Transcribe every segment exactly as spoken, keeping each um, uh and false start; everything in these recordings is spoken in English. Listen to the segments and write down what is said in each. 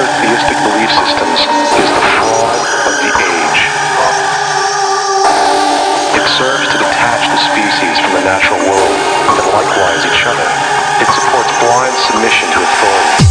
theistic belief systems is the fraud of the age. It serves to detach the species from the natural world, and likewise each other. It supports blind submission to authority.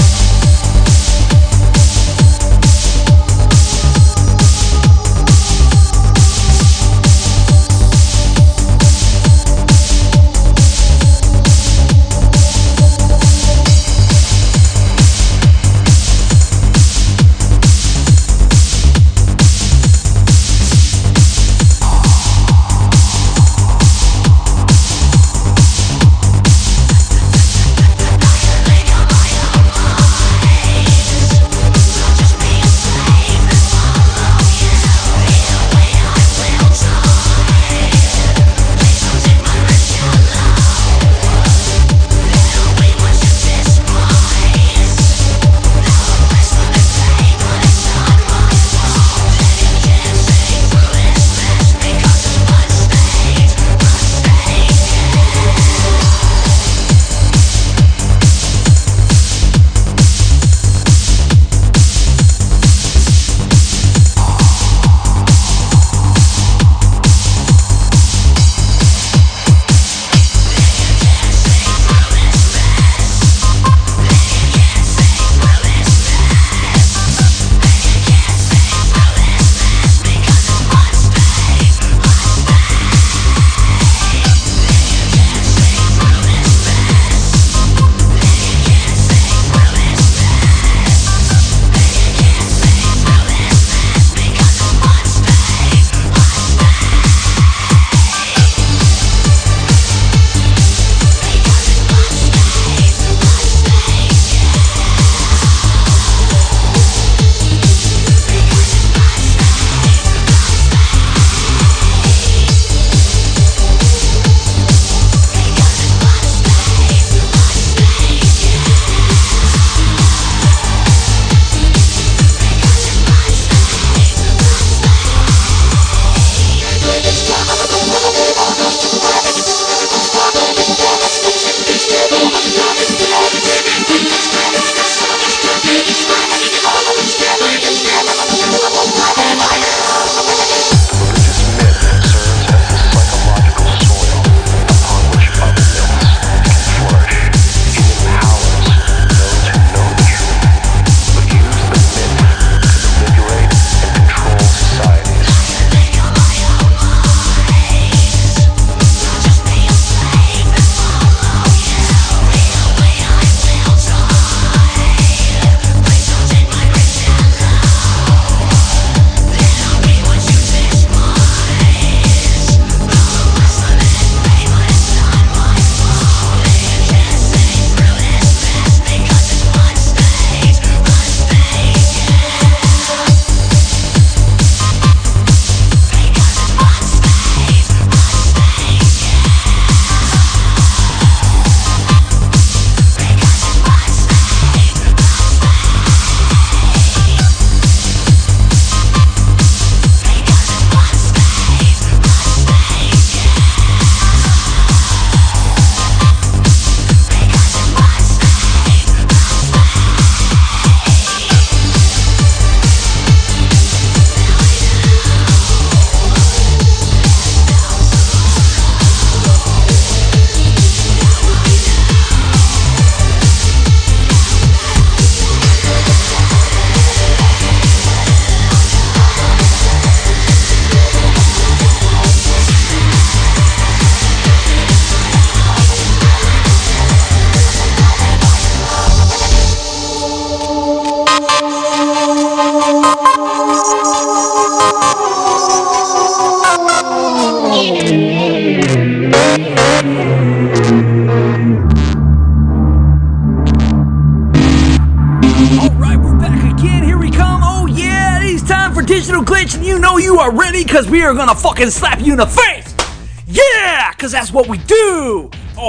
Because we are gonna fucking slap you in the face! Yeah! Because that's what we do!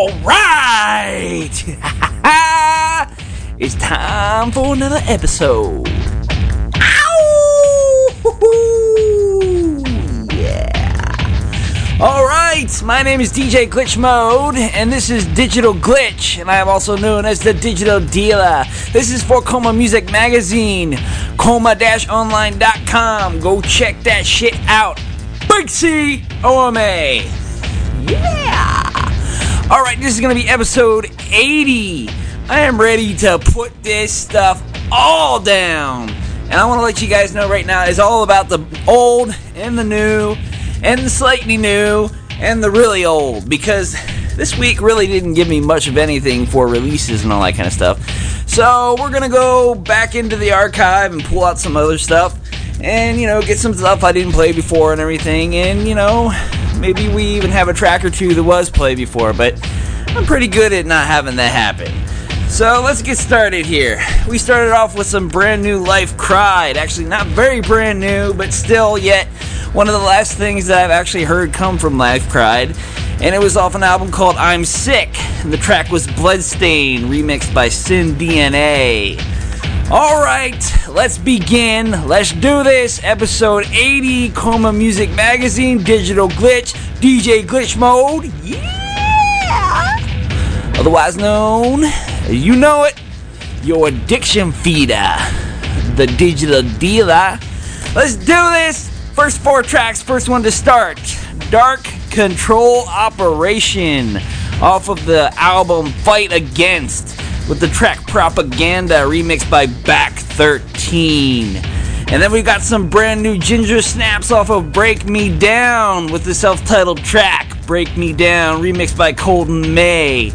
Alright! It's time for another episode. Ow! Yeah! Alright, my name is D J Glitch Mode, and this is Digital Glitch, and I am also known as the Digital Dealer. This is for Coma Music Magazine, coma dash online dot com. Go check that shit out. Big C O M A. Yeah! Alright, this is going to be episode eighty. I am ready to put this stuff all down. And I want to let you guys know right now, it's all about the old and the new, and the slightly new, and the really old, because this week really didn't give me much of anything for releases and all that kind of stuff. So we're going to go back into the archive and pull out some other stuff, and, you know, get some stuff I didn't play before and everything, and, you know, maybe we even have a track or two that was played before, but I'm pretty good at not having that happen. So let's get started here. We started off with some brand new Life Cried. Actually, not very brand new, but still yet one of the last things that I've actually heard come from Life Cried. And it was off an album called I'm Sick. And the track was Bloodstain, remixed by Sin D N A. Alright, let's begin. Let's do this. Episode eighty, Coma Music Magazine, Digital Glitch, D J Glitch Mode. Yeah! Otherwise known, you know it, your addiction feeder, the Digital Dealer. Let's do this. First four tracks, first one to start, Dark Control Operation, off of the album Fight Against, with the track Propaganda, remixed by Back thirteen. And then we got some brand new Ginger Snaps off of Break Me Down, with the self-titled track Break Me Down, remixed by Colton May.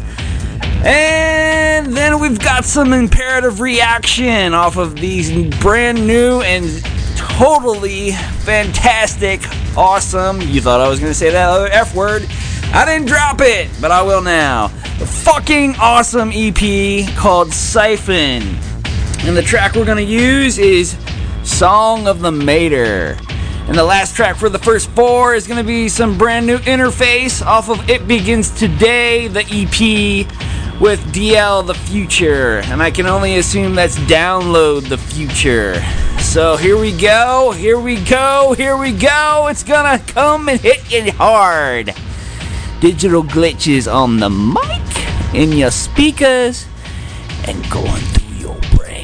And then we've got some Imperative Reaction off of these brand new and totally fantastic, awesome, you thought I was going to say that other F word, I didn't drop it, but I will now, the fucking awesome E P called Siphon. And the track we're going to use is Song of the Mater. And the last track for the first four is going to be some brand new Interface off of It Begins Today, the E P, with D L The Future, and I can only assume that's Download the Future. So here we go, here we go, here we go, it's gonna come and hit you hard. Digital Glitches on the mic, in your speakers, and going through your brain.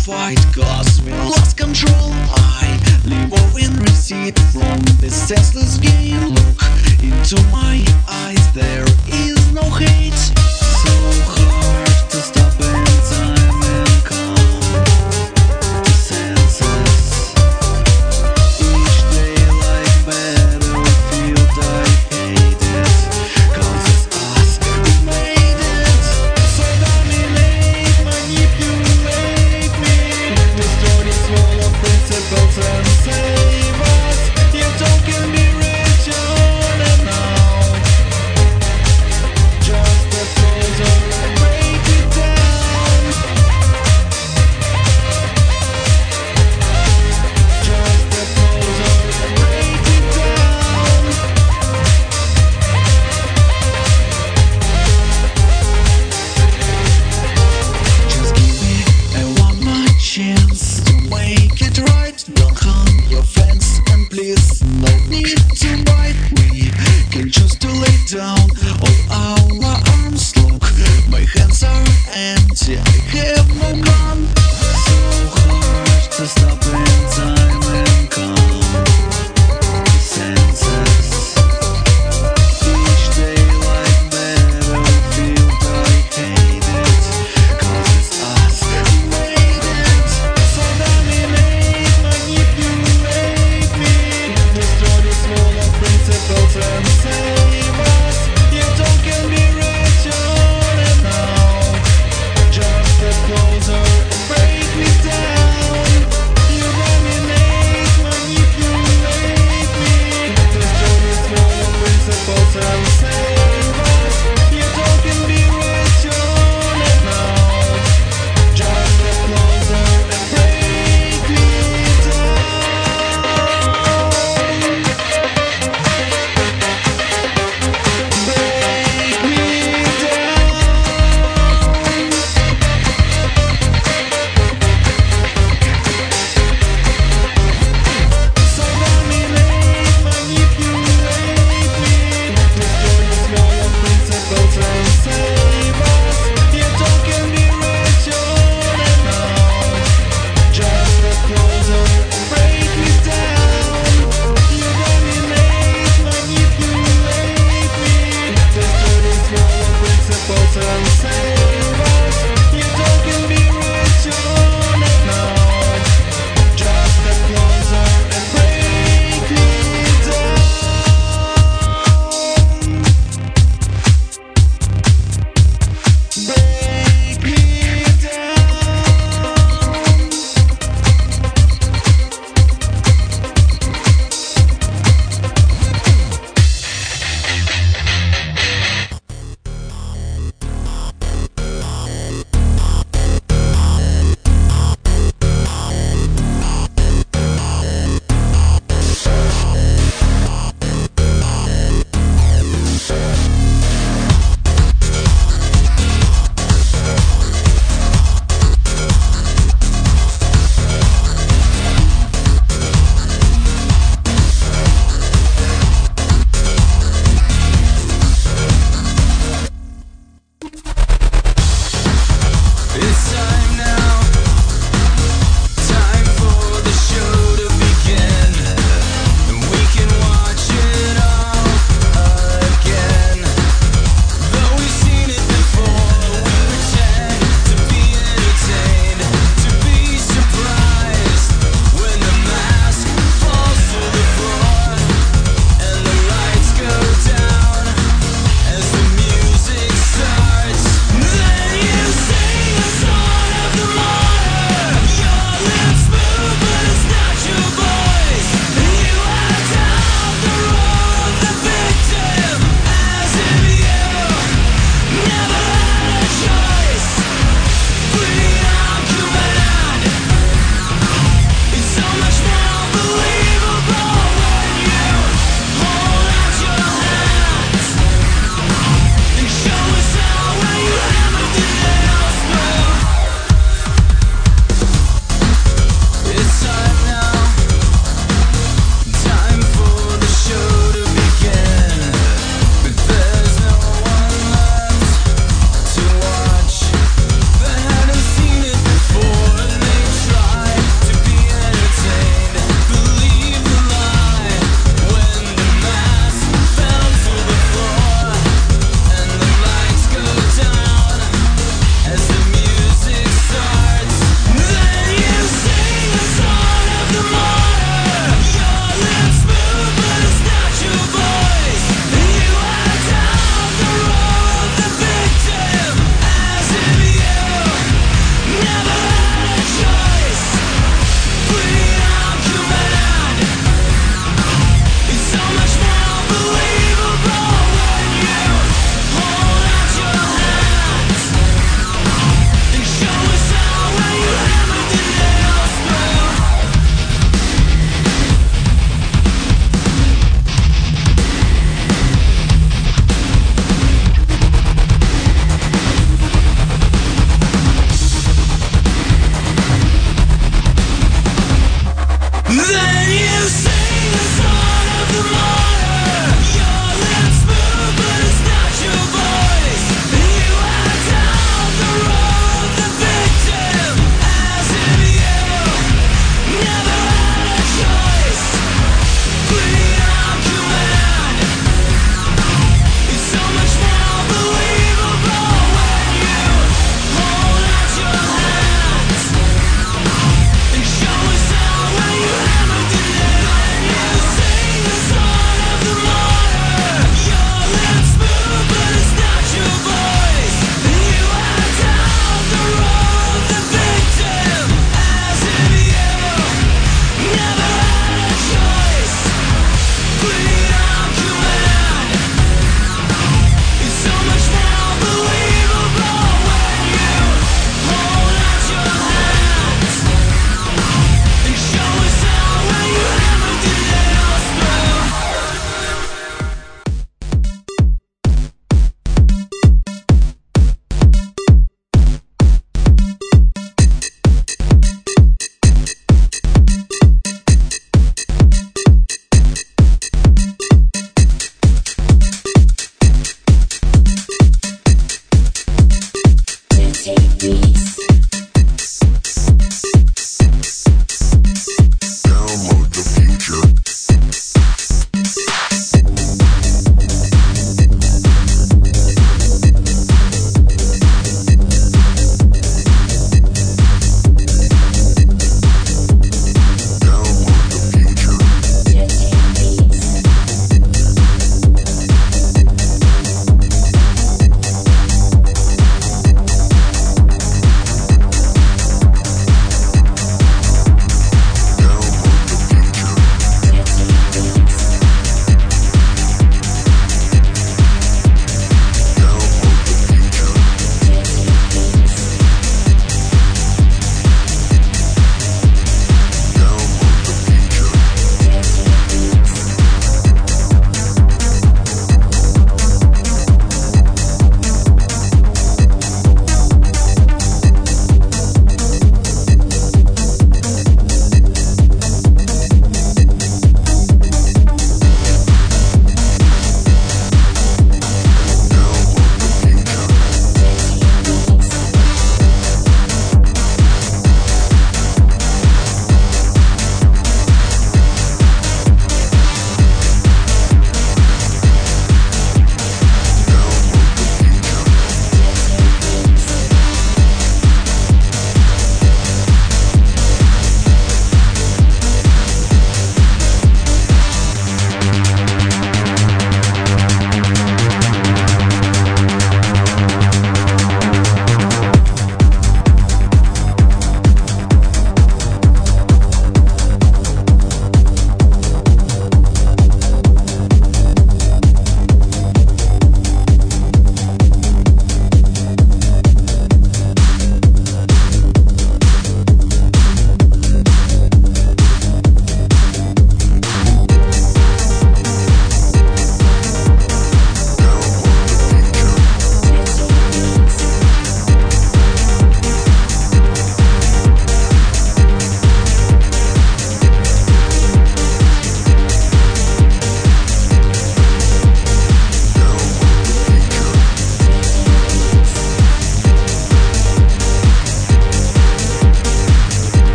fight, cause we lost control. I live in receipt from this senseless game. Look into my eyes, there is no hate. So hard to stop in time and come to senses. Each day like battlefield, I hate it, cause it's us who made it. So dominate, manipulate me, destroy this wall of principles and save us. You don't can be returned now. Just a closer and break it down. Just a closer and break it down. Just give me a one more chance to make it right. Don't harm your friends and please no need to bite. We can choose to lay down all our arms. Look, my hands are empty, I have no gun. So hard to stop in time and come to senses. Each day like battlefield, I hate it, cause it's us who made it. So dominate, manipulate me, destroy this wall of principles and save us. You don't can be returned now. Just a closer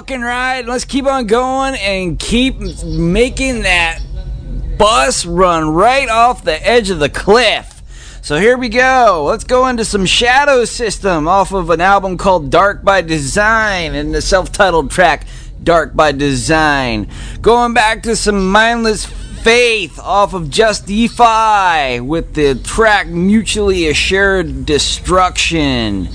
fucking ride. Let's keep on going and keep making that bus run right off the edge of the cliff. So here we go. Let's go into some Shadow System off of an album called Dark by Design and the self-titled track Dark by Design. Going back to some Mindless Faith off of Justify with the track Mutually Assured Destruction.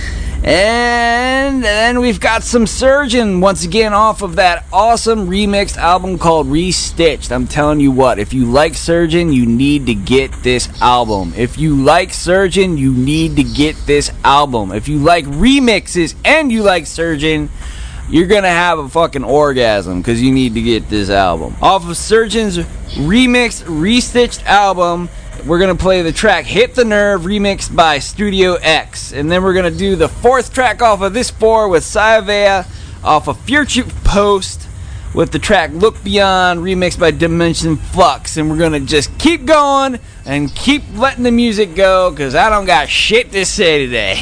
And then we've got some Surgeon once again off of that awesome remixed album called Restitched. I'm telling you what, if you like Surgeon, you need to get this album. If you like Surgeon, you need to get this album. If you like remixes and you like Surgeon, you're gonna have a fucking orgasm because you need to get this album. Off of Surgeon's remixed, restitched album, we're going to play the track Hit the Nerve, remixed by Studio X. And then we're going to do the fourth track off of this four with Saivea off of Future Post with the track Look Beyond, remixed by Dimension Flux. And we're going to just keep going and keep letting the music go because I don't got shit to say today.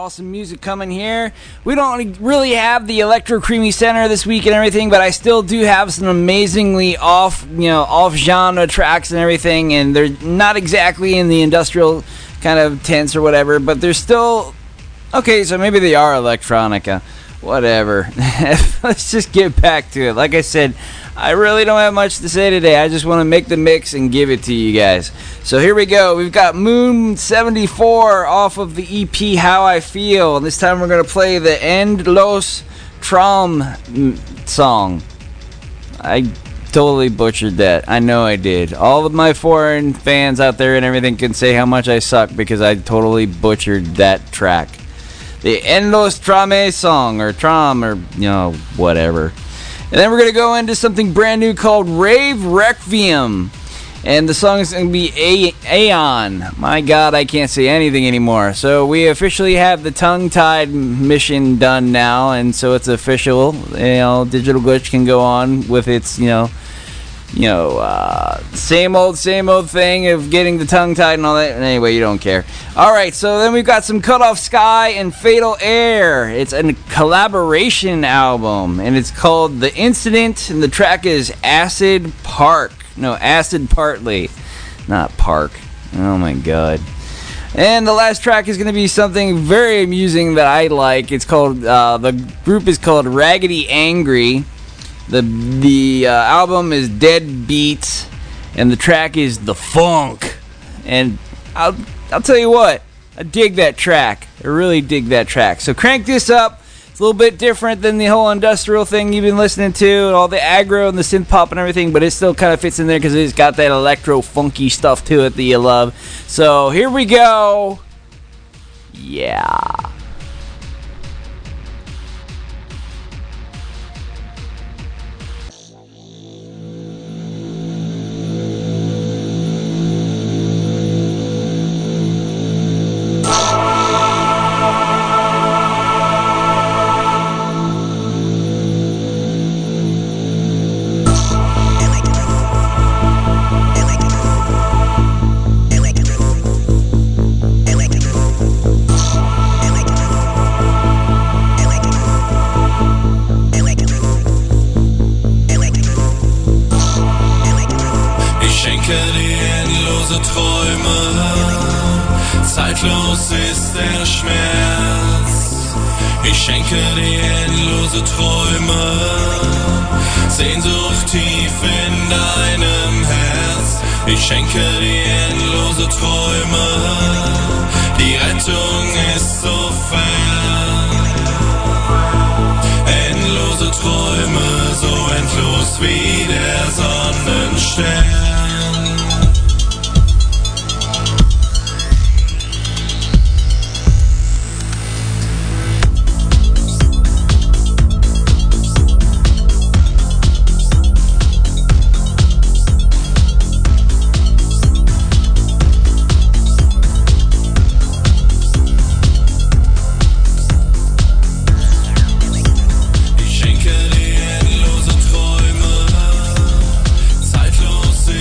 awesome music coming here. We don't really have the Electro Creamy Center this week and everything, but I still do have some amazingly off, you know, off-genre tracks and everything, and they're not exactly in the industrial kind of tense or whatever, but they're still... Okay, so maybe they are electronica. Whatever. Let's just get back to it. Like I said, I really don't have much to say today. I just want to make the mix and give it to you guys. So here we go. We've got Moon seventy-four off of the E P How I Feel. And this time we're going to play the End Los Traum song. I totally butchered that. I know I did. All of my foreign fans out there and everything can say how much I suck because I totally butchered that track. The En Los Trame song, or Tram, or, you know, whatever. And then we're going to go into something brand new called Rave Requiem. And the song is going to be A- Aeon. My God, I can't say anything anymore. So we officially have the tongue-tied mission done now, and so it's official. You know, Digital Glitch can go on with its, you know, you know, uh, same old, same old thing of getting the tongue tied and all that. Anyway, you don't care. All right, so then we've got some Cut Off Sky and Fatal Air. It's a collaboration album, and it's called The Incident, and the track is Acid Park. No, Acid Partly, not Park. Oh my God. And the last track is going to be something very amusing that I like. It's called, uh, the group is called Raggedy Angry. The the uh, album is Dead Beats, and the track is The Funk. And I'll I'll tell you what, I dig that track. I really dig that track. So crank this up. It's a little bit different than the whole industrial thing you've been listening to, and all the aggro and the synth pop and everything, but it still kind of fits in there because it's got that electro funky stuff to it that you love. So here we go. Yeah. Zeitlos ist der Schmerz. Ich schenke dir endlose Träume, Sehnsucht tief in deinem Herz. Ich schenke dir endlose Träume, die Rettung ist so fern. Endlose Träume, so endlos wie der Sonnenstern. Endlose Träume, zeitlos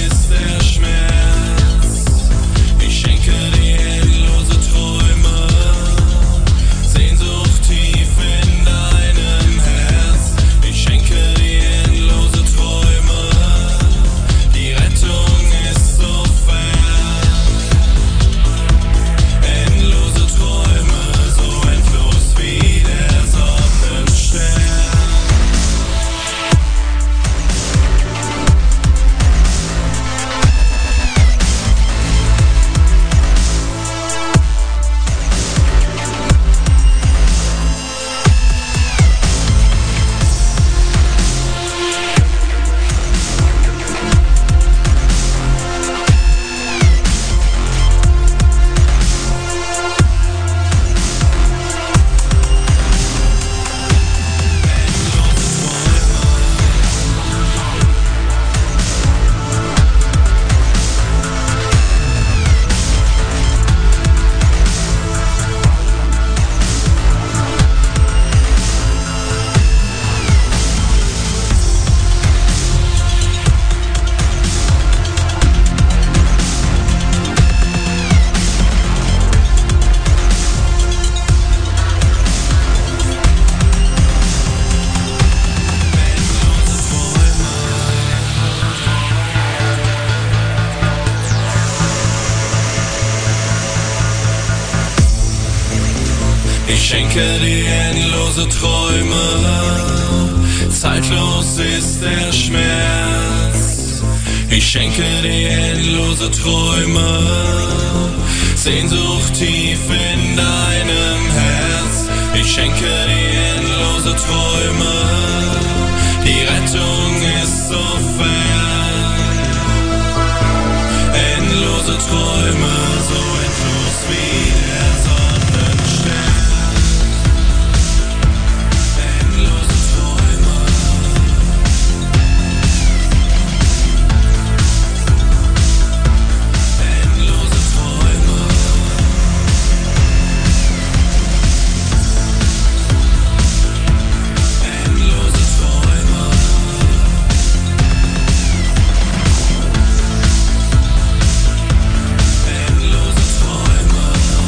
schenke dir endlose Träume, zeitlos ist der Schmerz. Ich schenke dir endlose Träume, Sehnsucht tief in deinem Herz. Ich schenke dir endlose Träume, die Rettung ist so fern. Endlose Träume, so endlos wie der Sonnenstern. Endlose Träume. Endlose Träume. Endlose Träume. Endlose Träume.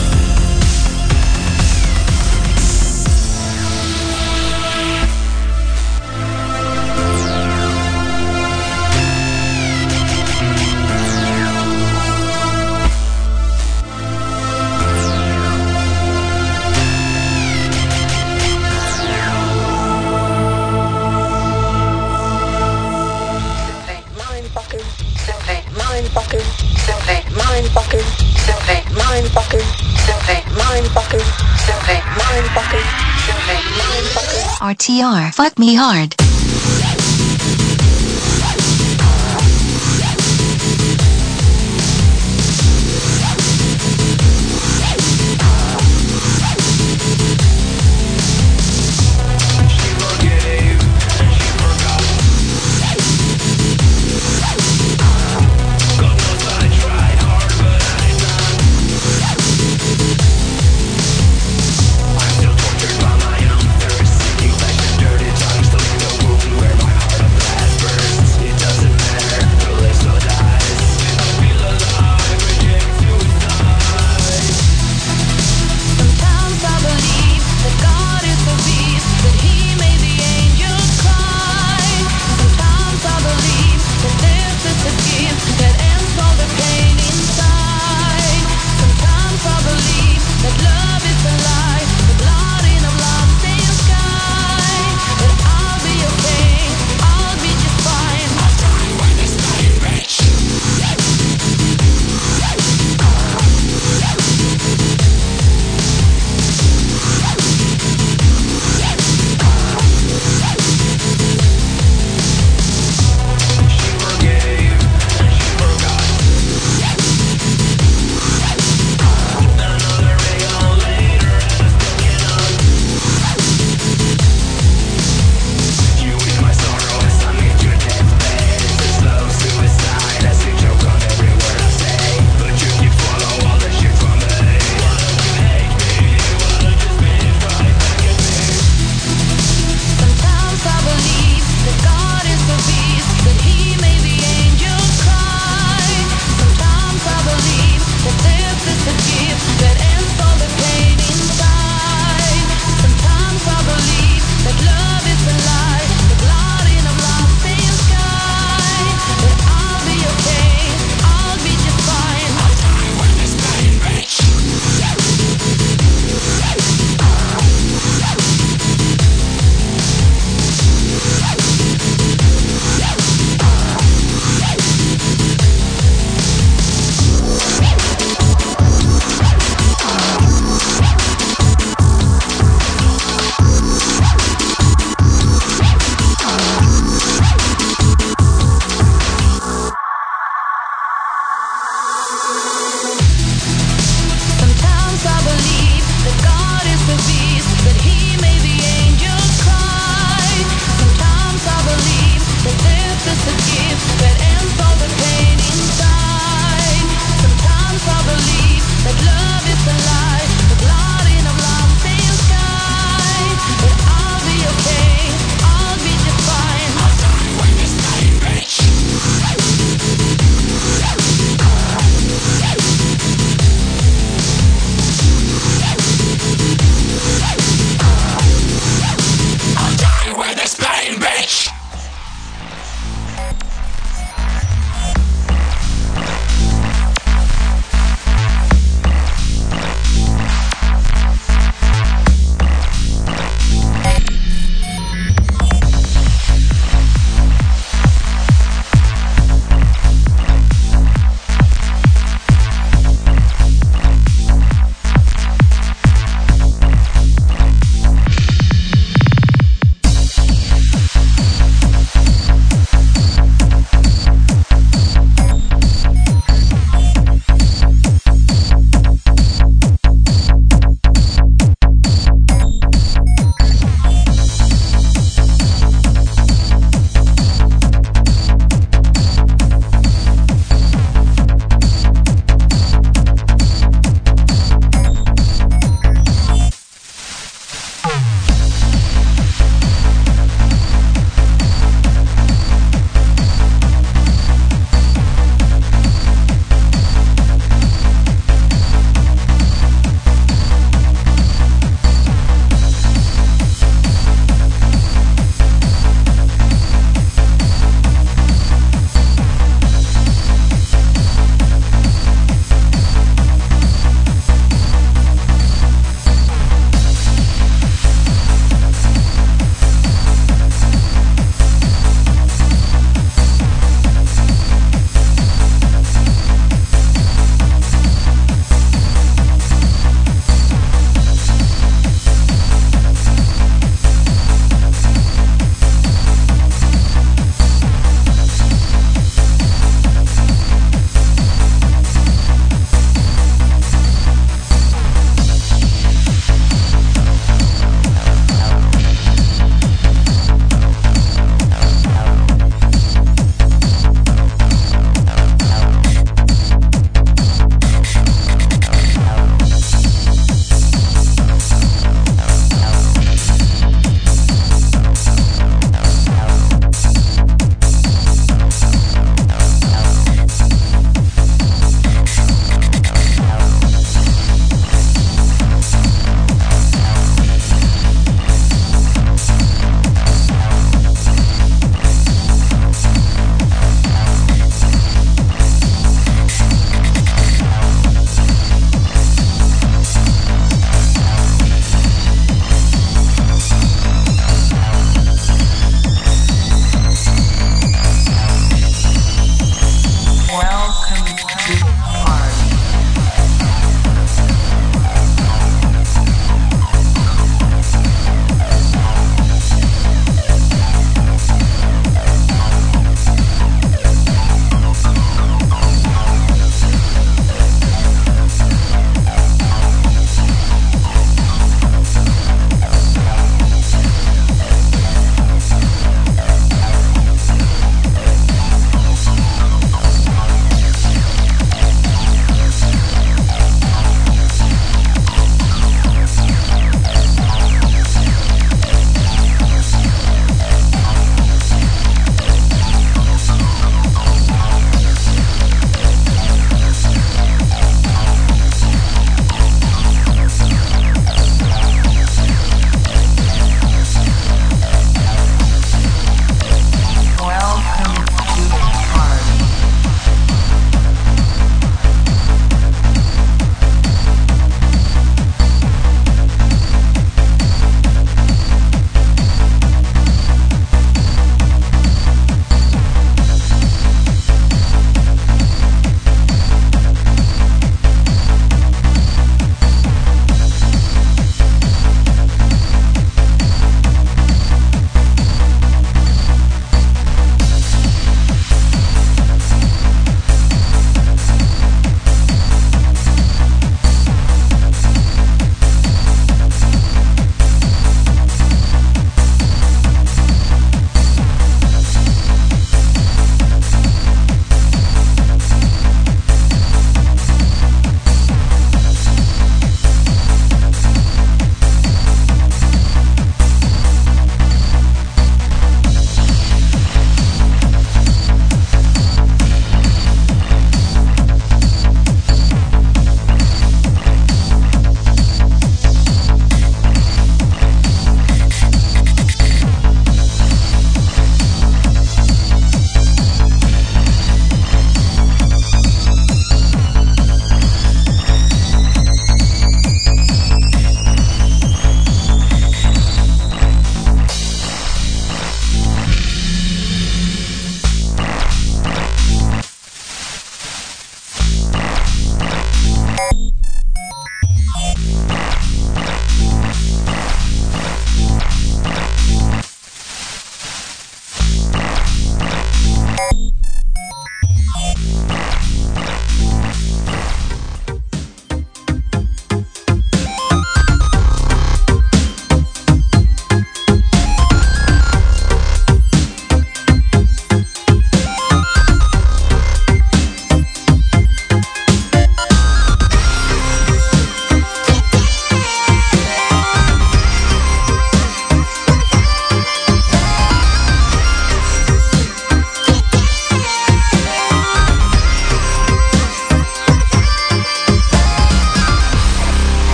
Simply mind-fucking, simply mind-fucking, simply mind-fucking, simply mind-fucking, simply mind-fucking, simply mind-fucking. R T R, fuck me hard. I'm still tortured by my own thirst. You like the dirty tongue, still in the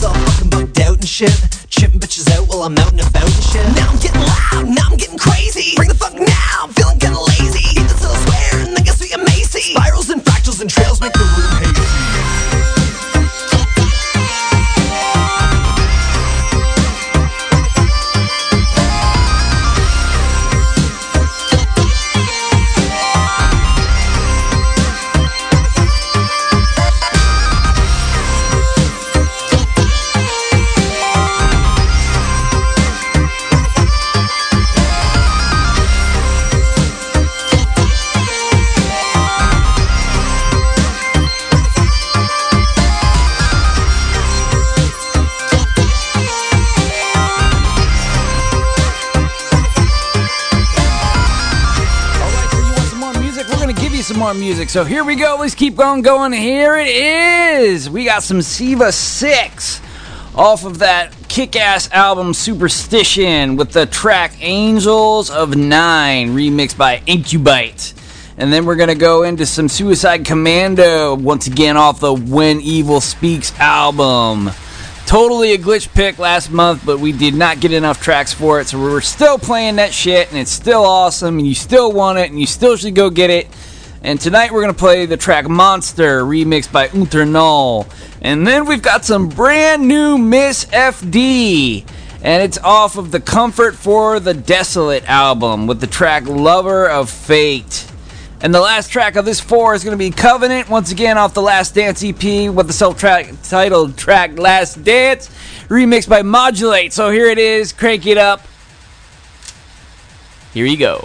was all fucking bugged out and shit. Chipping bitches out while I'm out and about and shit. Now I'm getting loud, now I'm getting crazy. Bring the fuck now, I'm feeling kinda lazy. Eat this till I swear, and then guess we Macy. Spirals and fractals and trails make the room hazy. Some more music, so here we go. Let's keep on going. Here it is. We got some Siva six off of that kick-ass album Superstition with the track Angels of Nine, remixed by Incubite. And then we're gonna go into some Suicide Commando, once again off the When Evil Speaks album. Totally a glitch pick last month, but we did not get enough tracks for it, so we're still playing that shit, and it's still awesome, and you still want it, and you still should go get it. And tonight we're going to play the track Monster, remixed by Unternull. And then we've got some brand new Miss F D. And it's off of the Comfort for the Desolate album with the track Lover of Fate. And the last track of this four is going to be Covenant, once again off the Last Dance E P with the self-titled track Last Dance, remixed by Modulate. So here it is, crank it up. Here you go.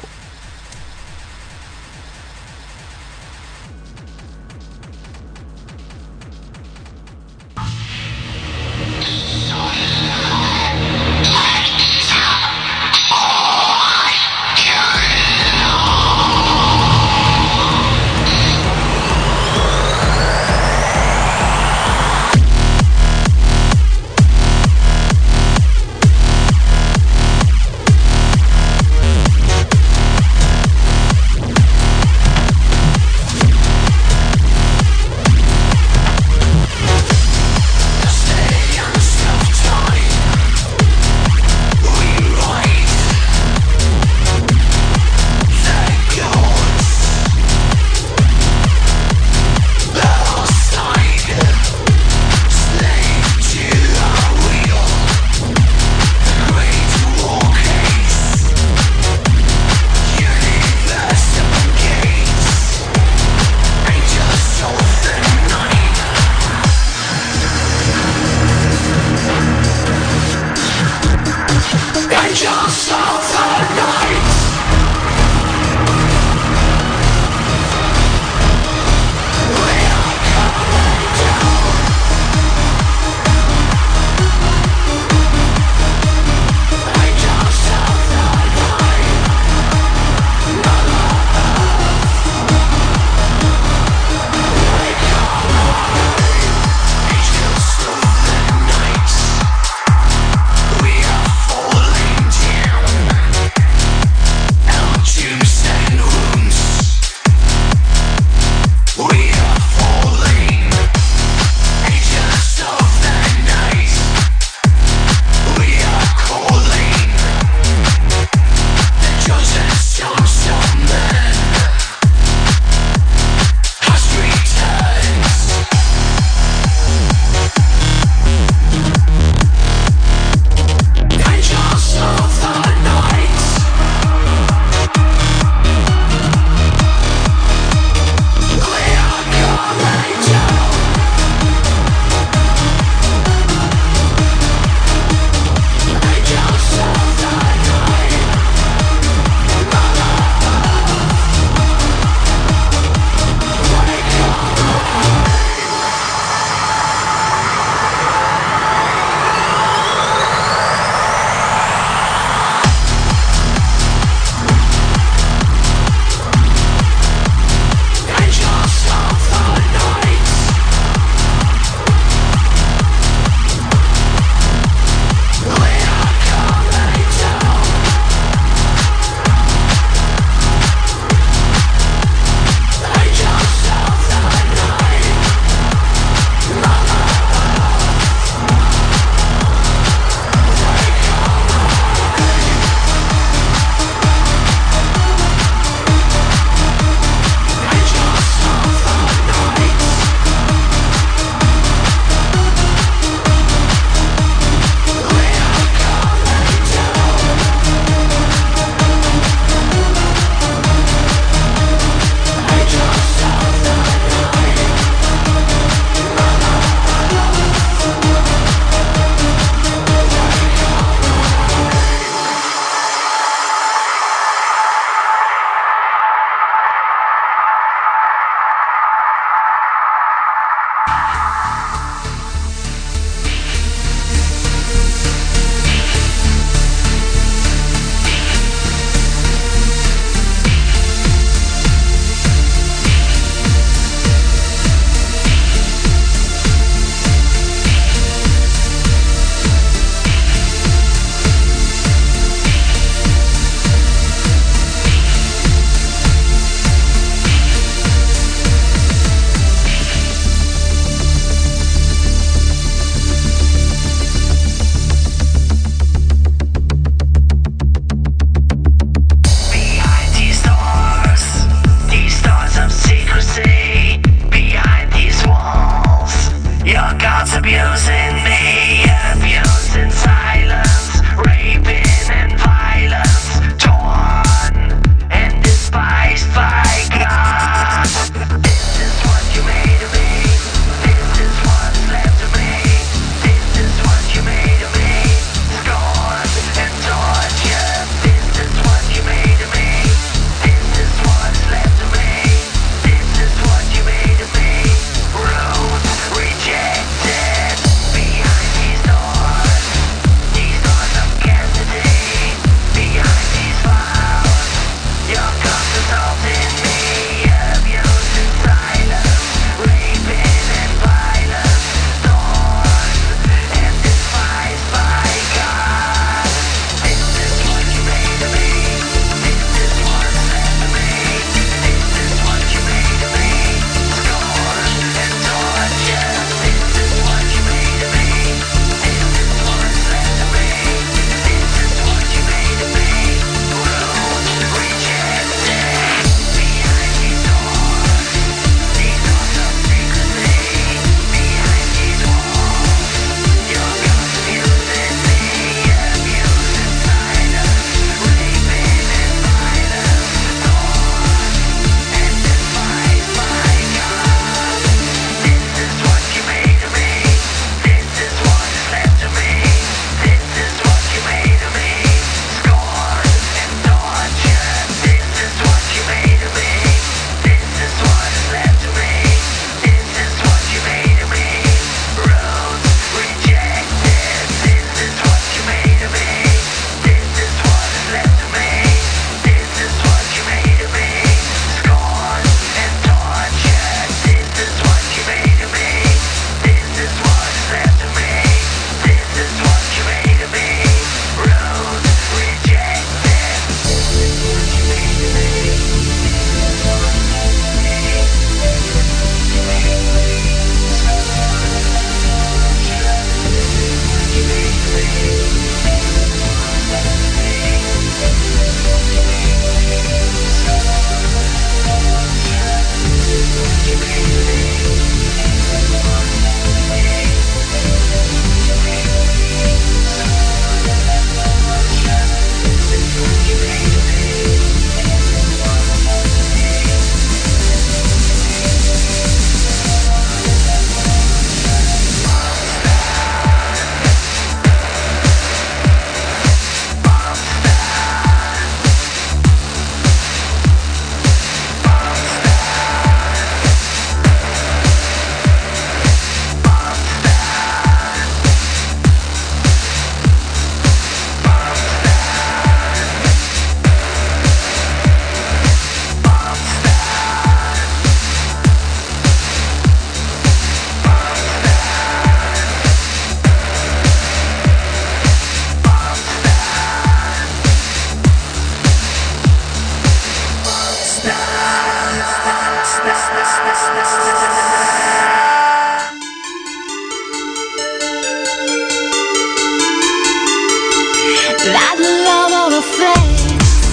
Light the love on her face.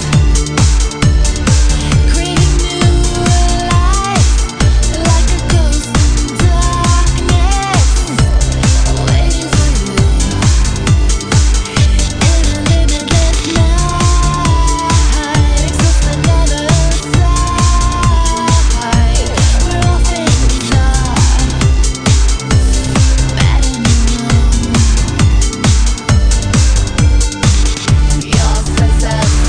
Creating new life, like a ghost in darkness. Waiting for you in a limitless night. Except another side where all things are bad and wrong. Your sense of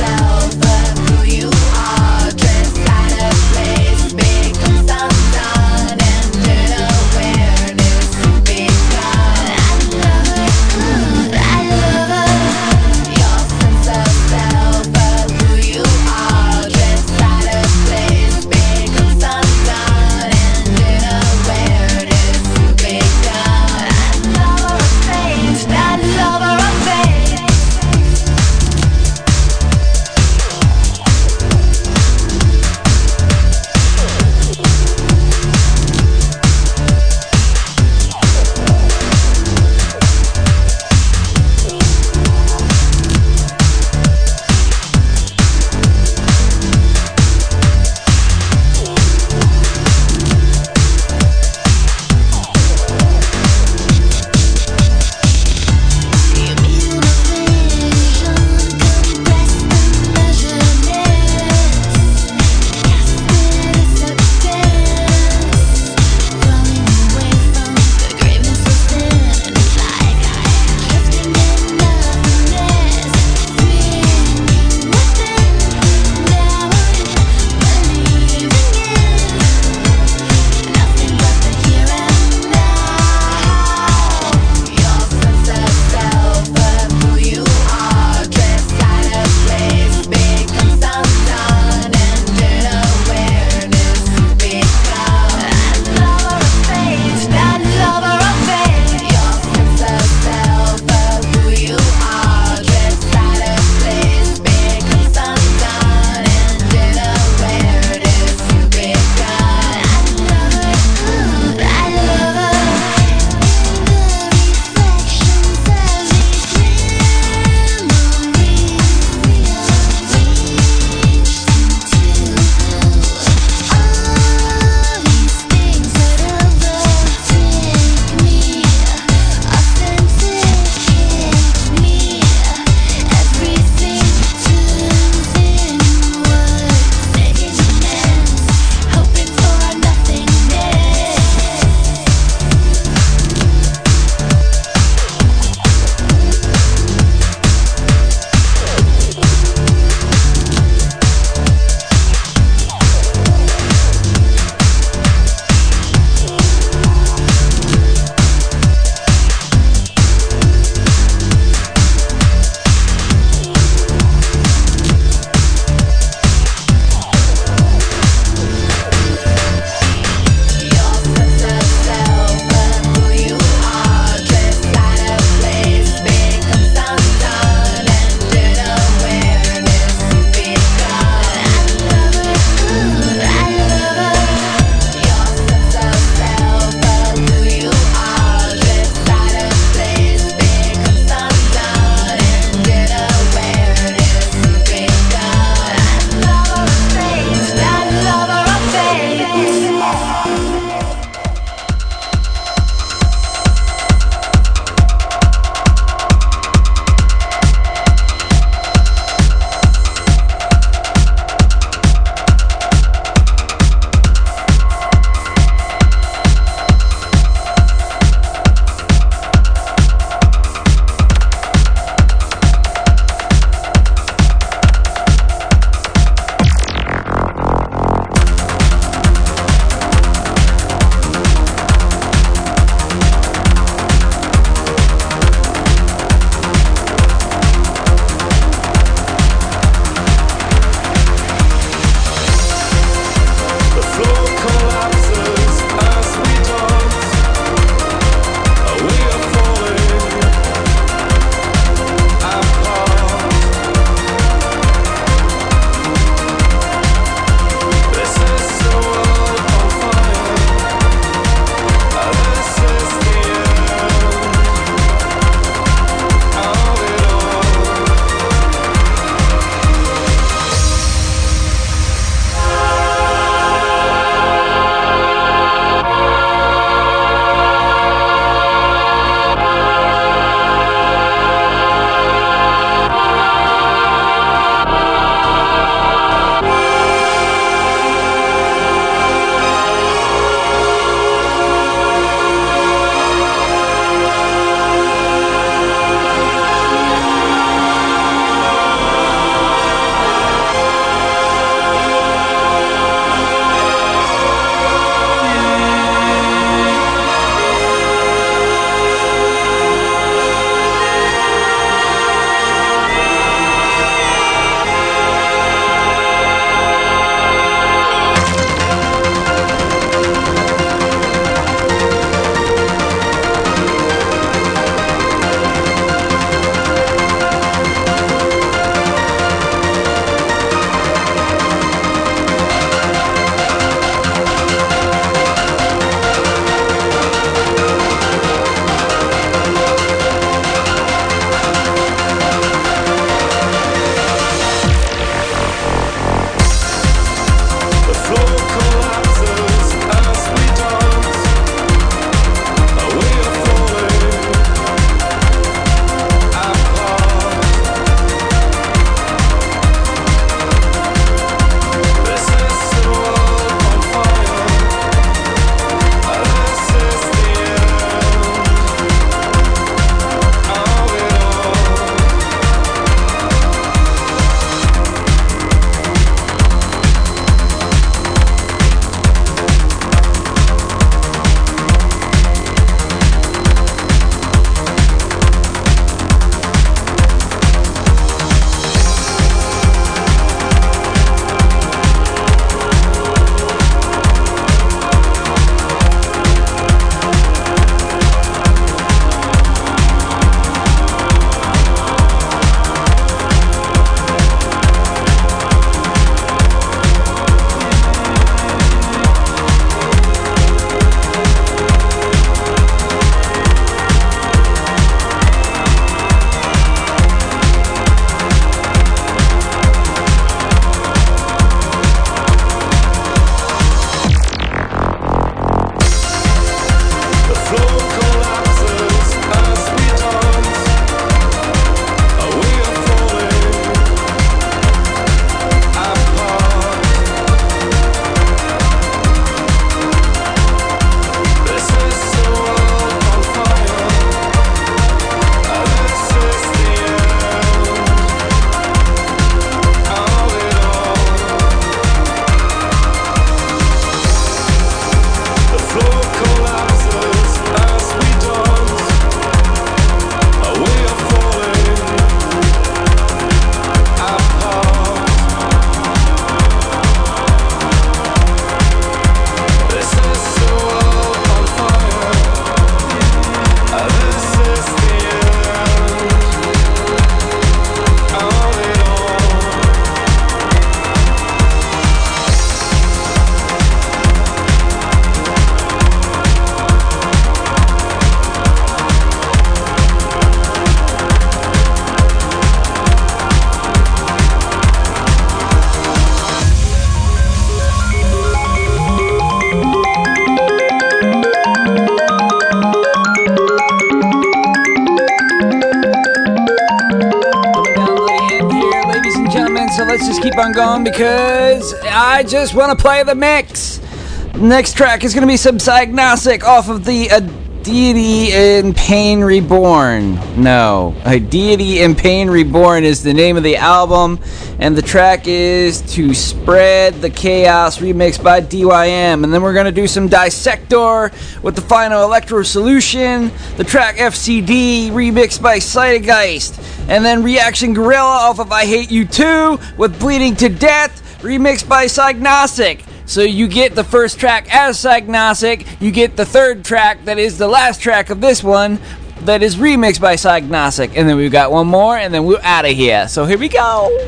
keep on going because I just want to play the mix. Next track is going to be some Psygnostic off of the A Deity in Pain Reborn. No, A Deity in Pain Reborn is the name of the album, and the track is To Spread the Chaos, remixed by D Y M. And then we're going to do some Dissector with the final Electro Solution, the track F C D, remixed by Cytogeist, and then Reaction Gorilla off of I Hate You Too with Bleeding to Death, remixed by Psygnostic. So you get the first track as Psygnostic, you get the third track that is the last track of this one that is remixed by Psygnostic, and then we've got one more, and then we're out of here. So here we go.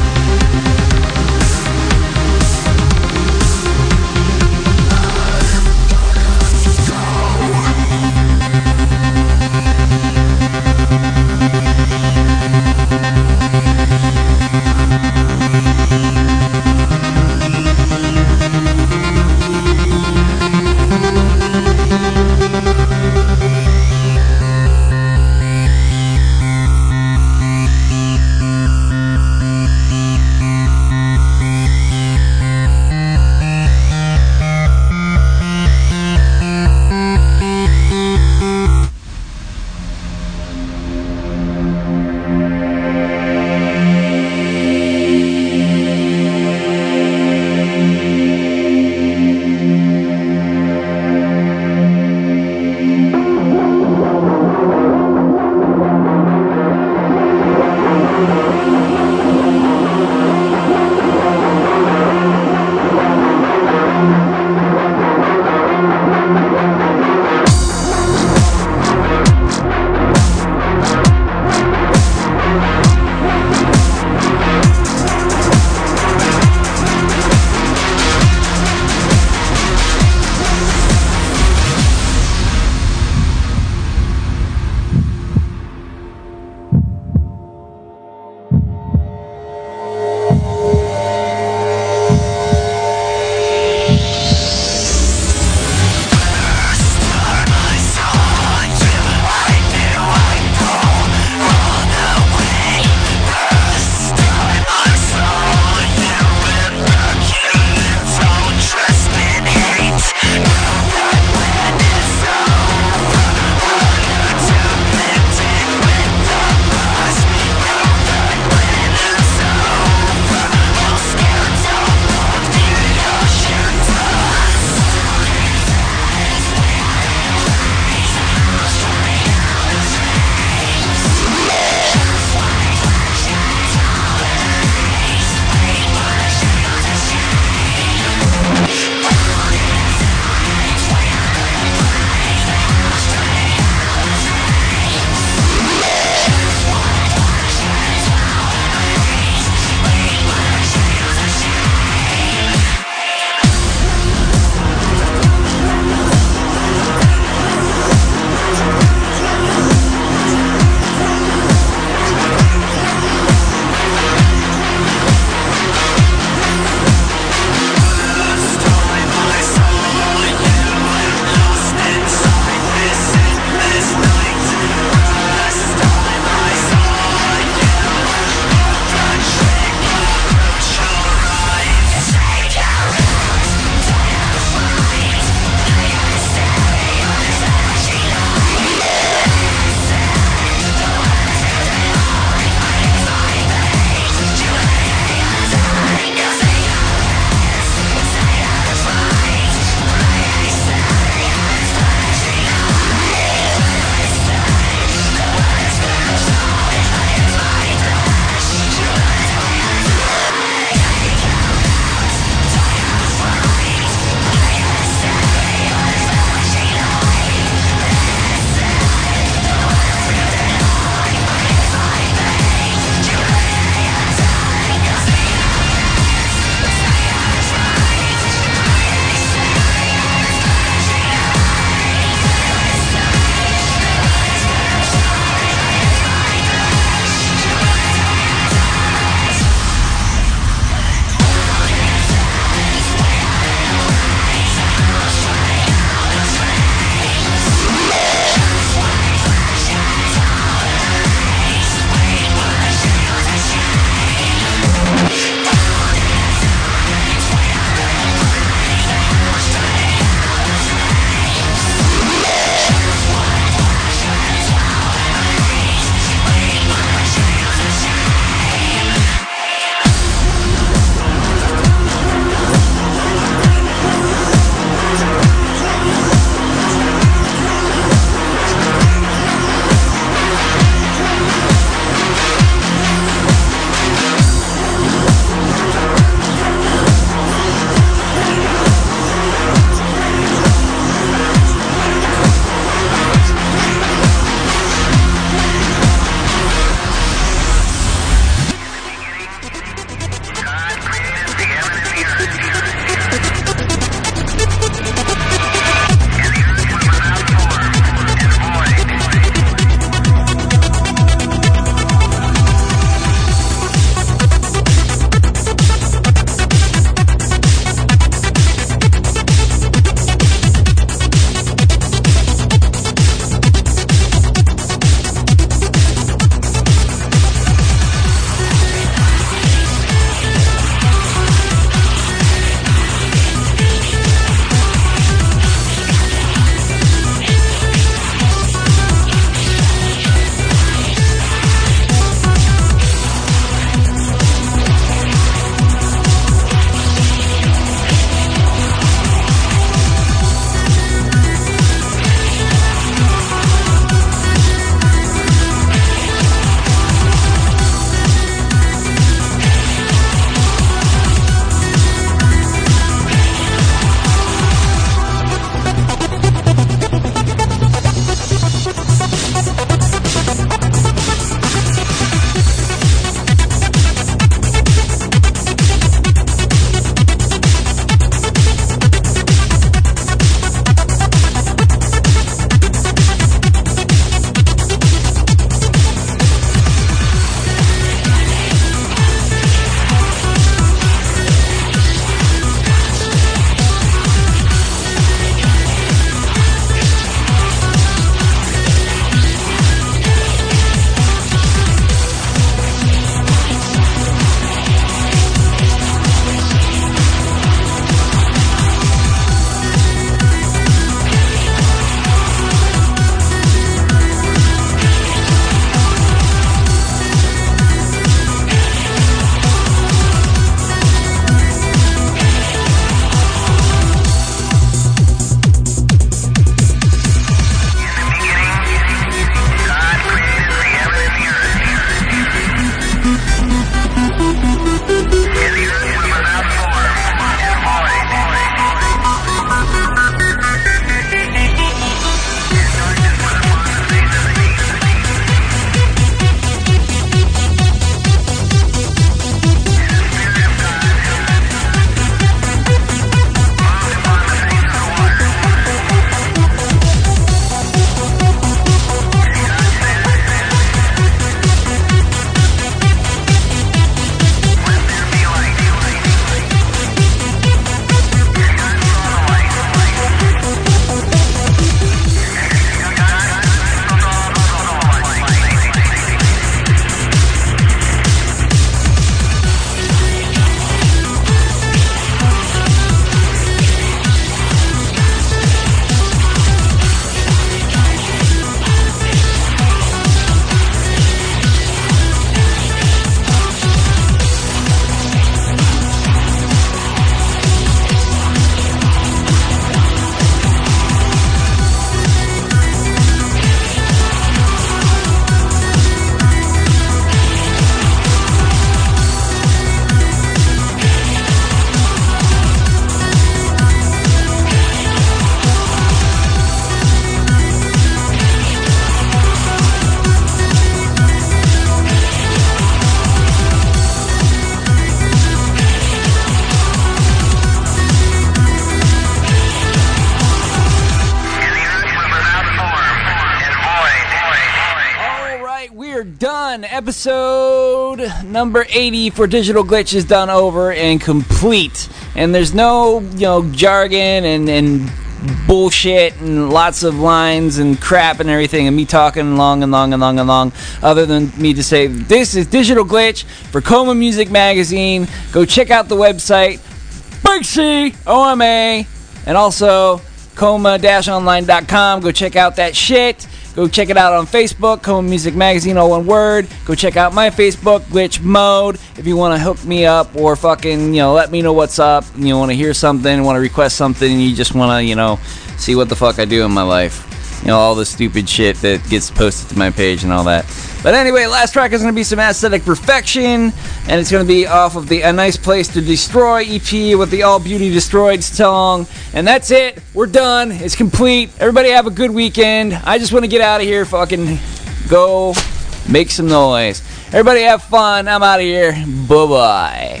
episode number eighty for Digital Glitch is done over and complete. And there's no, you know, jargon and, and bullshit and lots of lines and crap and everything and me talking long and long and long and long, other than me to say this is Digital Glitch for Coma Music Magazine. Go check out the website, Big C O M A, and also coma dash online dot com. Go check out that shit. Go check it out on Facebook, Coma Music Magazine, all one word. Go check out my Facebook, Glitch Mode, if you want to hook me up or fucking, you know, let me know what's up. You want to hear something, want to request something, and you just want to, you know, see what the fuck I do in my life. You know, all the stupid shit that gets posted to my page and all that. But anyway, last track is going to be some Aesthetic Perfection, and it's going to be off of the A Nice Place to Destroy E P with the All Beauty Destroyed song. And that's it. We're done. It's complete. Everybody have a good weekend. I just want to get out of here, fucking go make some noise. Everybody have fun. I'm out of here. Bye-bye.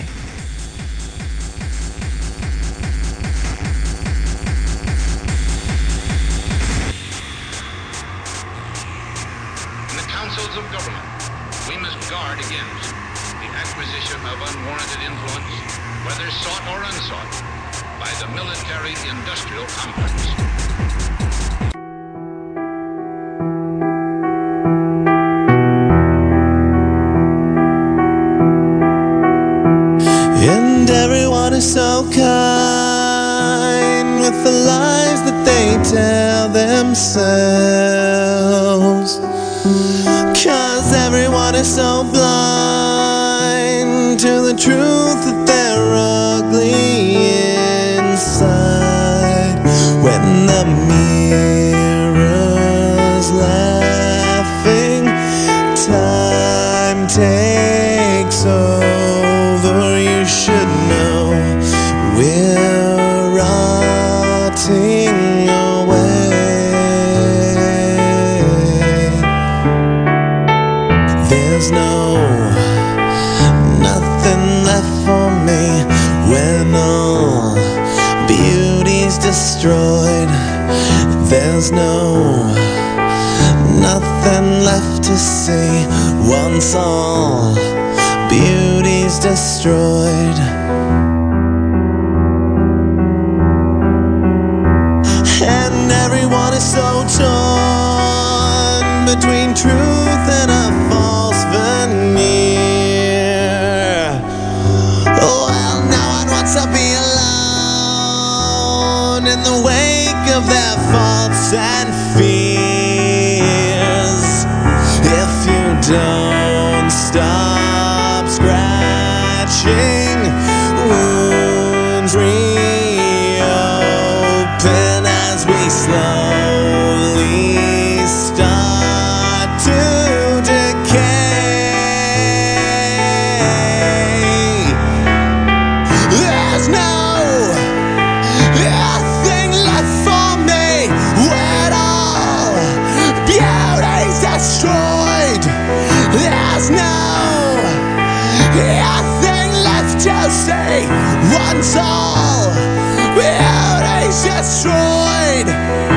Of government, we must guard against the acquisition of unwarranted influence, whether sought or unsought, by the military-industrial complex. And everyone is so kind with the lies that they tell themselves. Cause everyone is so blind to the truth that they're ugly inside. When the mirror's laughing, time takes over. You should know we're rotting away. There's no, nothing left for me when all beauty's destroyed. There's no, nothing left to see once all beauty's destroyed. And everyone is so torn between truth and a false veneer. Well, no one wants to be alone in the wake of their faults and fears. If you don't stop scratching, wounds reopen as we slowly start to decay. There's no nothing left for me when all beauty's destroyed. There's no nothing left to say once all beauty's destroyed.